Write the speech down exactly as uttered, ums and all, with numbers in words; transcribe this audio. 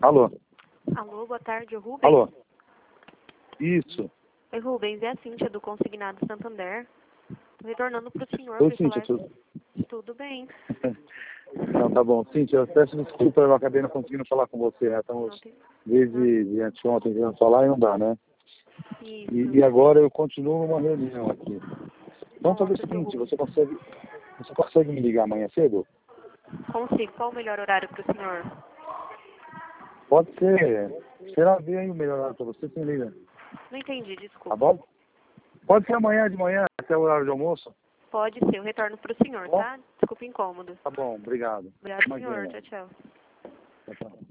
Alô? Alô, boa tarde, Rubens? Alô? Isso. Oi, Rubens, é a Cíntia do Consignado Santander. Estou retornando para o senhor. Oi, Cíntia, falar... tudo... Tudo bem. Não, tá bom. Cíntia, eu peço desculpa, eu acabei não conseguindo falar com você, né? Estamos tem... desde de anteontem tentando falar e não dá, né? Isso. E, e agora eu continuo numa reunião aqui. Vamos fazer o Nossa, seguinte, Rubens. você consegue, você consegue me ligar amanhã cedo? Consigo. Qual o melhor horário para o senhor? Pode ser. Será ver aí o melhor horário para você, você me liga. Não entendi, desculpa. Tá bom? Pode ser amanhã de manhã, até o horário de almoço? Pode ser, eu retorno para o senhor, Bom? tá? Desculpa o incômodo. Tá bom, obrigado. Obrigado, Imagina. senhor. Tchau, tchau. Tchau, tchau.